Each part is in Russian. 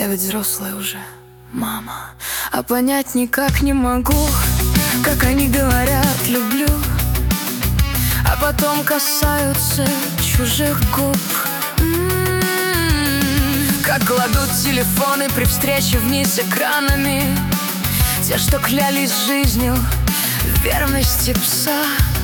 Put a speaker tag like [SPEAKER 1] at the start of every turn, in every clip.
[SPEAKER 1] ведь взрослая уже мама. А понять никак не могу, как они говорят «люблю», а потом касаются чужих губ. Как кладут телефоны при встрече вниз экранами, те, что клялись жизнью в верности пса.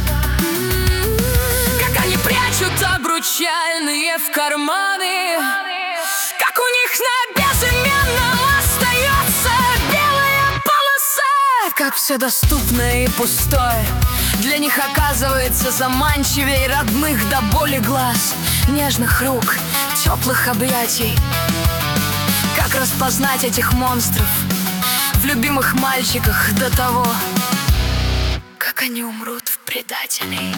[SPEAKER 1] Как они прячут обручальные в карманы, как у них на безымянном остается белая полоса. Как все доступное и пустое для них оказывается заманчивее родных до боли глаз, нежных рук, теплых объятий. Как распознать этих монстров в любимых мальчиках до того, как они умрут в предателей.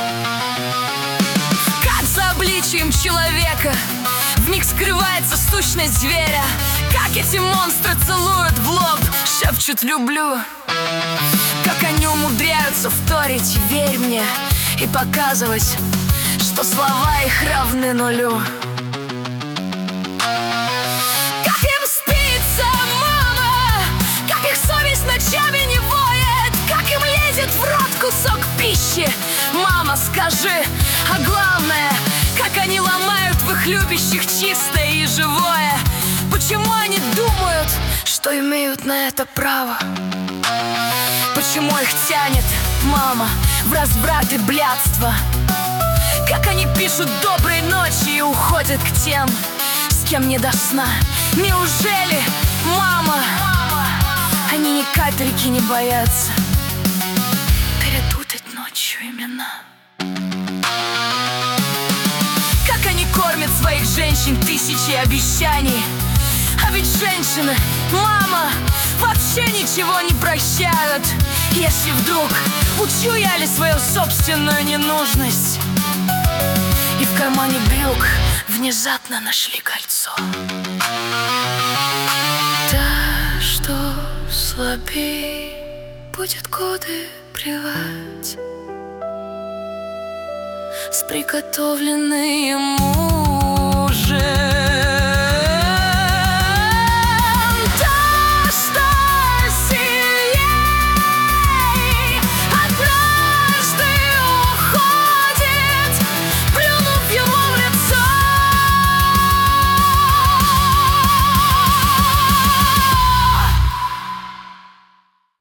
[SPEAKER 1] Как за обличием человека вмиг скрывается сущность зверя, как эти монстры целуют в лоб, шепчут «люблю». Как они умудряются вторить «верь мне» и показывать, что слова их равны нулю. Как им спится, мама, как их совесть ночами не воет, как им лезет в рот кусок пищи. Мама, скажи, а главное, как они ломают в их любящих чистое и живое. Почему они думают, что имеют на это право? Почему их тянет, мама, в разврат и блядство? Как они пишут доброй ночи и уходят к тем, с кем не до сна? Неужели, мама, они ни капельки не боятся перепутать ночью имена? Как они кормят своих женщин тысячи обещаний, а ведь женщины, мама, вообще ничего не прощают. Если вдруг учуяли свою собственную ненужность и в кармане брюк внезапно нашли кольцо. Та, что слабей, будет годы плевать, с приготовленной ему же